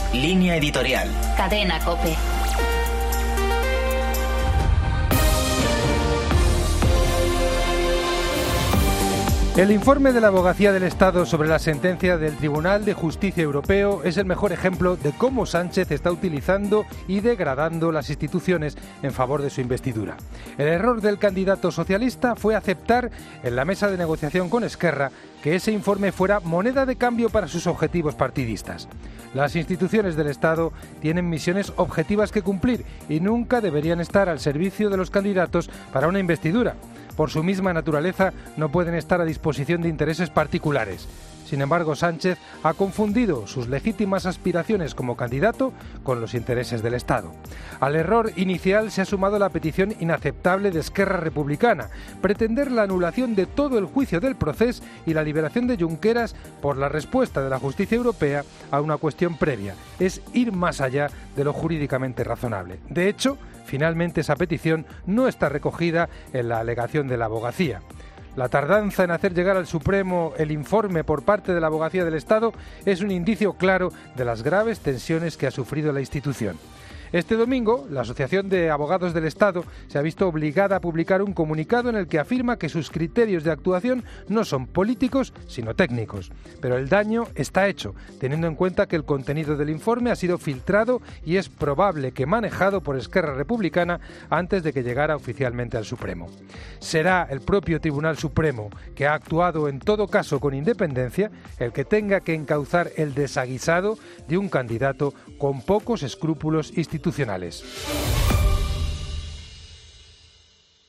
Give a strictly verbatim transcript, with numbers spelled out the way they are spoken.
Línea editorial. Cadena COPE. El informe de la Abogacía del Estado sobre la sentencia del Tribunal de Justicia Europeo es el mejor ejemplo de cómo Sánchez está utilizando y degradando las instituciones en favor de su investidura. El error del candidato socialista fue aceptar en la mesa de negociación con Esquerra que ese informe fuera moneda de cambio para sus objetivos partidistas. Las instituciones del Estado tienen misiones objetivas que cumplir y nunca deberían estar al servicio de los candidatos para una investidura. Por su misma naturaleza, no pueden estar a disposición de intereses particulares. Sin embargo, Sánchez ha confundido sus legítimas aspiraciones como candidato con los intereses del Estado. Al error inicial se ha sumado la petición inaceptable de Esquerra Republicana, pretender la anulación de todo el juicio del Procés y la liberación de Junqueras por la respuesta de la justicia europea a una cuestión previa. Es ir más allá de lo jurídicamente razonable. De hecho, finalmente esa petición no está recogida en la alegación de la Abogacía. La tardanza en hacer llegar al Supremo el informe por parte de la Abogacía del Estado es un indicio claro de las graves tensiones que ha sufrido la institución. Este domingo, la Asociación de Abogados del Estado se ha visto obligada a publicar un comunicado en el que afirma que sus criterios de actuación no son políticos, sino técnicos. Pero el daño está hecho, teniendo en cuenta que el contenido del informe ha sido filtrado y es probable que manejado por Esquerra Republicana antes de que llegara oficialmente al Supremo. Será el propio Tribunal Supremo, que ha actuado en todo caso con independencia, el que tenga que encauzar el desaguisado de un candidato con pocos escrúpulos institucionales.